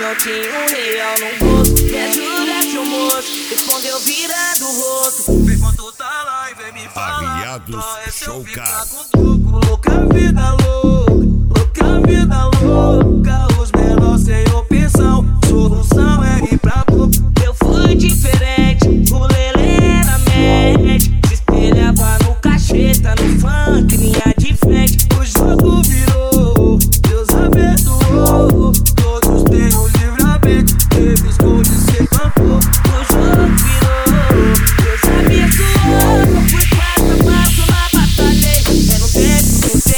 não tinha R$1 no bolso. Me ajuda, moço, respondeu virando o rosto. Vem quando tá lá e vem me falar. Arriados Showcard. Louca vida louca, louca vida louca. Os menores sem opção, solução é ir pra boca. Eu fui diferente, o lelê na mente. Se espelhava no cacheta, no funk, linha de frente. O jogo virou, Deus abençoou. Todos têm o livramento, teve escolha e se campou. O jogo virou, Deus abençoou. Eu fui passo a passo na batalha, é no tempo do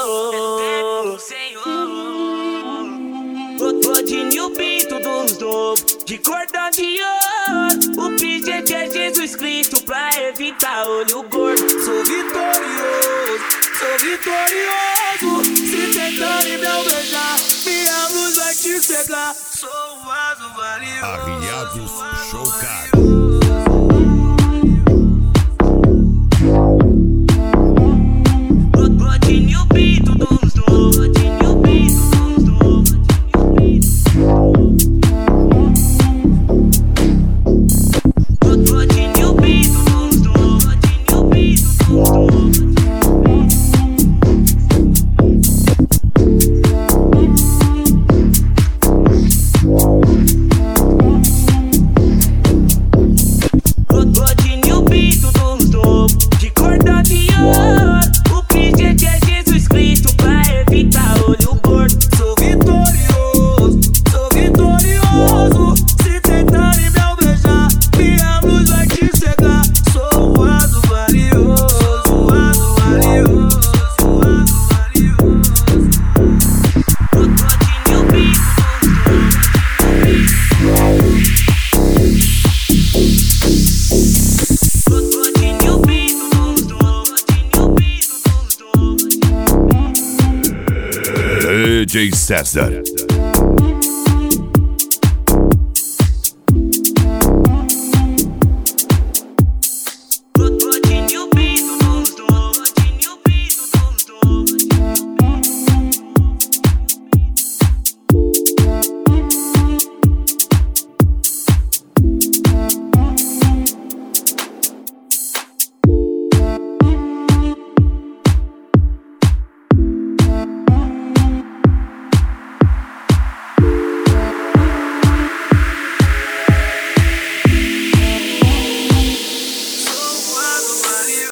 Senhor. Todinho pinto dos novos, de cordão de ouro. O pijete é Jesus Cristo pra evitar olho gordo. Sou vitorioso, sou vitorioso. Se tentarem me alvejar, minha luz vai te cegar. Sou um vaso valioso. Arriados Showcard. Todinho pinto dos novos, todinho pinto dos novos. Todinho pinto dos novos, todinho pinto dos novos. Todinho pinto dos novos, de cordão de ouro. O pijete é Jesus Cristo pra evitar olho gordo. Sou vitorioso, sou vitorioso. Se tentarem me alvejar, minha luz vai te cegar. Sou um vaso valioso, um vaso valioso, um vaso valioso. Todinho pinto dos novos. Todinho pinto dos novos, todinho pinto dos novos. DJ César.